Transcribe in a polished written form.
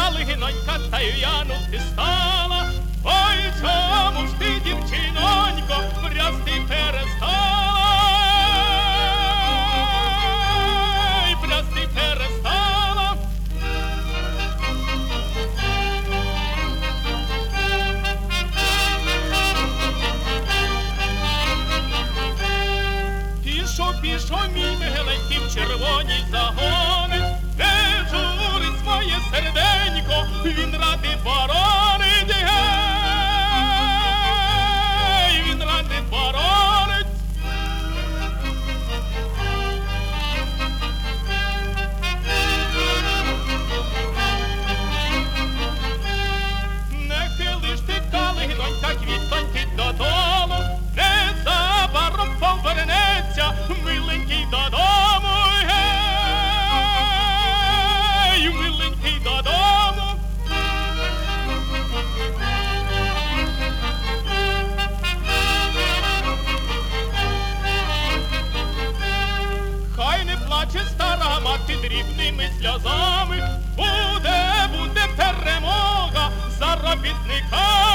калинонька, та й в'янути стала. Ой, чому ж ти, дівчинонько, брязти перестала? Ой, брязти перестала. Пішов мій миленький в червоні загони, де журить своє серденько, він ради боронить, гей, він ради боронить. Не хилиш ти, калинонька, квітоньки додолу, незабаром повернеться миленький додому, гей, миленький додому. Хай не плаче стара мати дрібними сльозами, буде перемога за робітника.